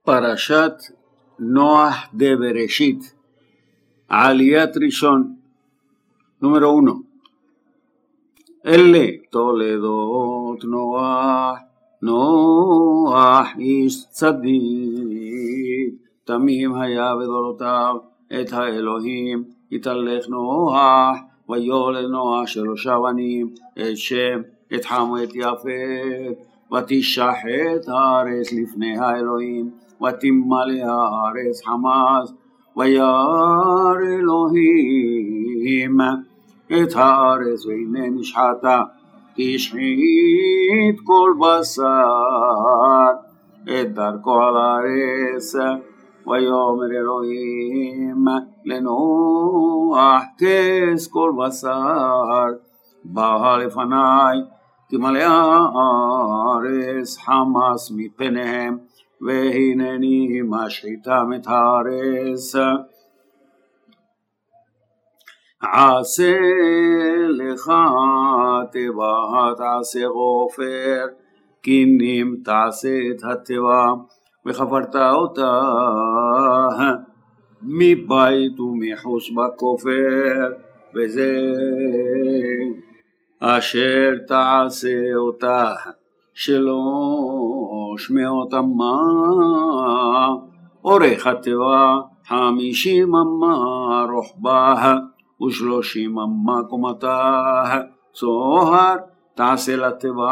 פרשת נוח דה בראשית, עליית ראשון, נומרו 1. אלה תולדות נוח, נוח איש צדיק, תמים היה בדורותיו את האלוהים, יתהלך נוח, ויולד נוח 3 בנים, את שם, את חם ואת יפת, ותשחט הארץ לפני האלוהים, ותמלא הארץ חמס, וירא אלוהים את הארץ והנה נשחטה, השחית כל בשר את דרכו על הארץ, ויאמר אלוהים לנוח כס כל בשר בא לפני, תמלא הארץ חמס מפניהם, והנני משחיתם את הארץ. עשה לך תיבה תעשה עופר, קינים תעשה את התיבה, וחפרת אותה מבית ומחוץ בכופר, וזה אשר תעשה אותה 300 אמה, אורך התיבה 50 אמה רוחבה, ו30 אמה קומתה, צוהר תעשה לתיבה,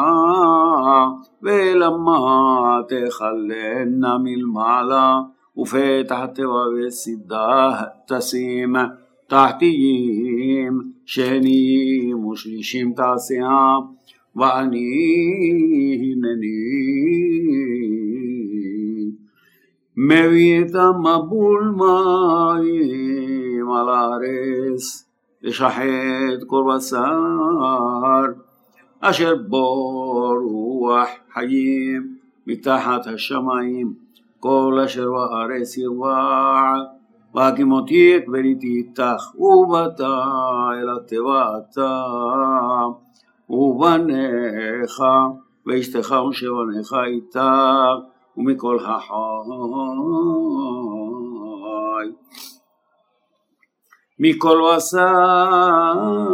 ולמה תכלנה מלמעלה, ופתח התיבה וצידה תשים, תחתיים שניים ושלישים תעשיה, ואני הנני מביא את המבול מים על הארץ, לשחט כל בשר אשר בו רוח חיים מתחת השמיים, כל אשר בארץ ירבע, והקימותי את בריתי איתך, ובאת אל התיבה אתה ובניך ואשתך ושבניך איתך, ומכל החי מכל בשר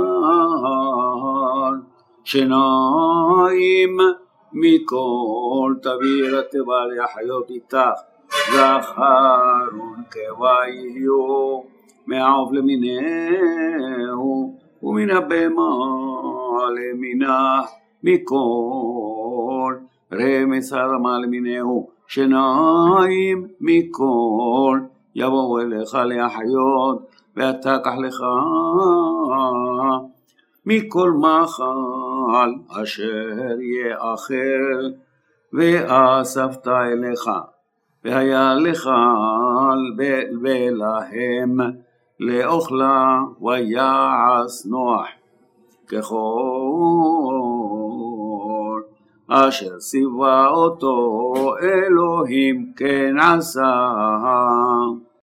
שניים מכל תביא אל התיבה להחיות איתך, זכר ונקבה יהיו, מהעוף למינהו ומן הבהמה למינה, מכל רמס הרמה למינהו, שניים מכל יבואו אליך להחיות, ואתה קח לך מכל מאכל אשר יאכל, ואספת אליך, והיה לך ולהם לאוכלה, ויעש נוח ככל אשר ציווה אותו אלוהים כן עשה.